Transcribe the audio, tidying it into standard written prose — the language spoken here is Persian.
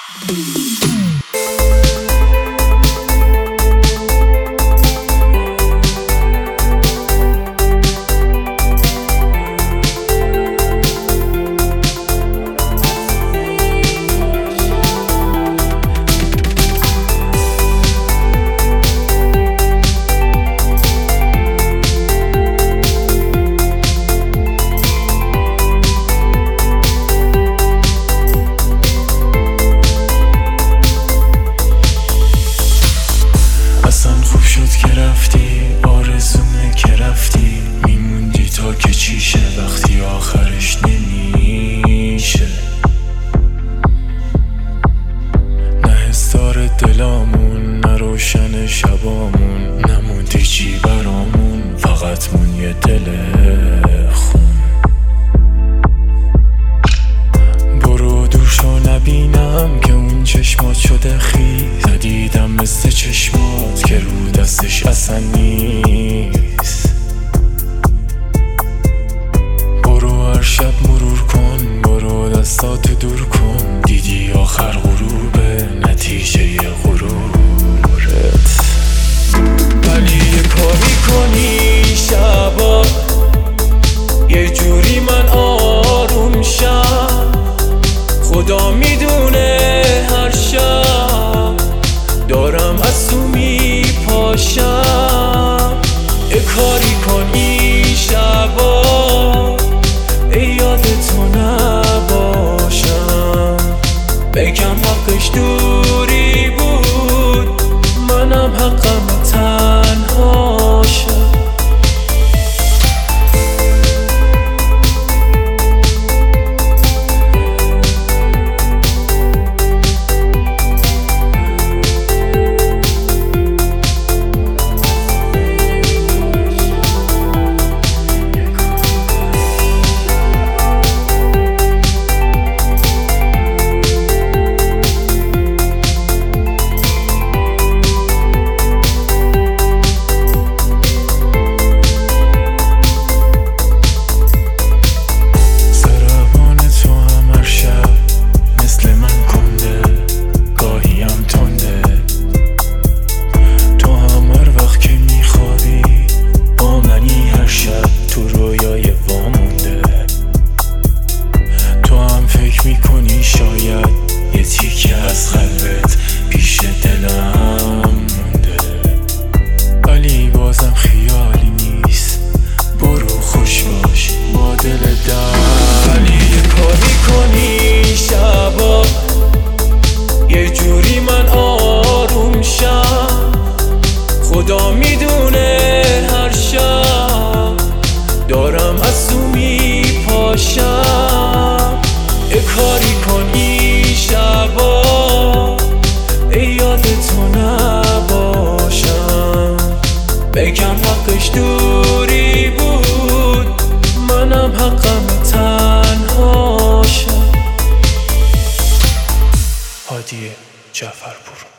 وقتی آخرش نمیشه، نه حسار دلامون، نه روشن شبامون، نموندی چی برامون، فقط مون یه دل خون. برو دور شو نبینم که اون چشمات شده خیز، ندیدم مثل چشمات که رو دستش اصلا نیست. شب مرور کن، برو دستاتو دور کن، دیدی آخر غروبه نتیجه غرورت. ولی یه کاری کنی شبا یه جوری من آروم شم، خدا میدونه هر شب دارم از تو میپاشم. یه کاری کنی شبا یادتو نباشم، بگم حقش دوری بود، منم حقم تنهاشم. شاید یه تیکه از قلبت پیش دلم مونده، ولی بازم خیالی نیست، برو خوش باش با دل دم. ولی یه کاری کنی شبا یه جوری من آروم شم، خدا میدونه هر شب دارم از تو میپاشم. یه کاری کنی شبا یادتو نباشم، بگم حقش دوری بود، منم حقم تنهاشم. هادی جعفرپور.